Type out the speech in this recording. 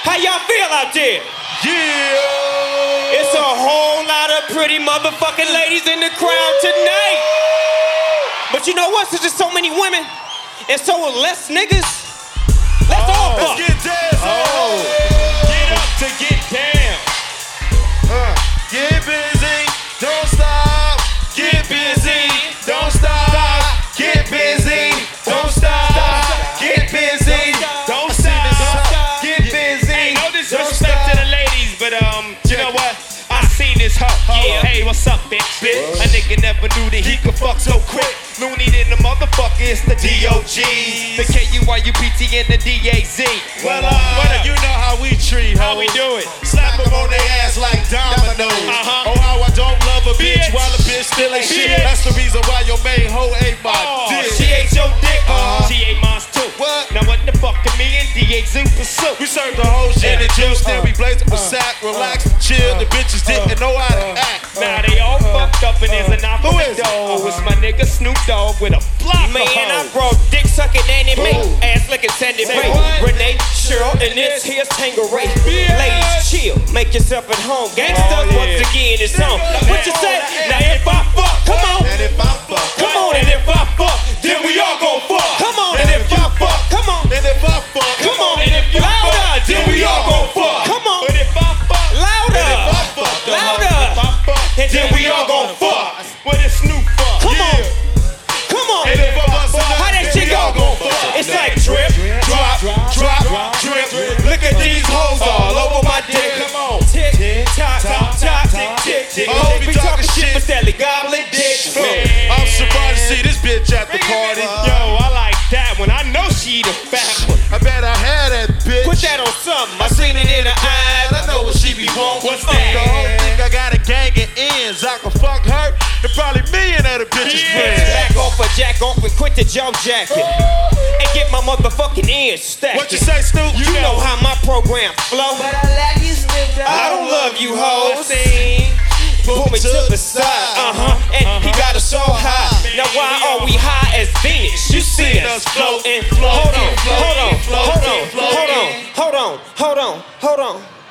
How y'all feel out there? Yeah! It's a whole lot of pretty motherfucking ladies in the crowd tonight. But you know what? Since there's so many women and so less niggas, let's all fuck. Let's get down. Get up to get down. Get busy, don't stop. Get busy, don't stop. Get busy, don't stop. Get busy, don't stop. Get busy. Ain't no disrespect to the ladies, but you know what? I seen this hoe. Yeah. Hey, what's up, bitch? A nigga never knew that he could fuck so quick. Looney in the motherfucker, it's the DOG, the KUYUPT and the DAZ. Well, you know how we treat How we hoes. do it? Slap them on their ass like dominoes. Oh, how I don't love a bitch Bitch. while a bitch still ain't shit. Bitch. That's the reason why your main hoe ate my dick. She ate your dick. She ate mine too. What? Now what the fuck can me and DAZ pursue? We served the whole shit and juice, then we blazed it with sack, relax, chill. The bitches didn't know how to act. Now they all fucked up and there's an knock Who on is the it? door. It's my nigga Snoop Dogg with a block Man, of I hoes. brought dick sucking Nanny Mae, ass licking Sandy Say Ray, what? Renee, Cheryl, and this here's Tangeray. Yeah. Ladies, chill, make yourself at home. Gangsta, yeah. once again, it's on. What you say? Now if I fuck, come on. And if I fuck, Come on, and if I fuck, then we all gon' fuck. Come on, and if I fuck, come on. and if I fuck, Come on, and if you louder, then we all gon' fuck. Come on, But if I fuck, louder, if I fuck, louder, if I fuck, and then we all gon' fuck. what is Snoop fuck? Come on, come on. and if I bust a nut, How that then shit we all go? gon' fuck. It's like drip, drop, drop, drip. Look at these hoes all over my dick. Come on. Tick, tock, tock, tock, tick, tick, tick. Oh, Hoes be talking shit for Sally Goblin dick. I'm surprised to see this bitch at the party. Yo, I like that one. I know she the fat one. I bet I had that bitch. Put that on something. I seen it in her eyes. I know what she be wanting. What's The that? whole thing I got a gang of ends. I can fuck her and probably me and other bitches Yeah. friends. Back off a jack off and quit the jaw jacking. And get my motherfucking ends stacked. What you say, Snoop? You know how my program flow. But I love you, Snoop Dogg. I don't love you hoes. Sing. Pull me to the side, and he got us so high. Now why are we high as Venus? You see us floating. Hold on, hold on, hold on, hold on, hold on, hold on, hold on.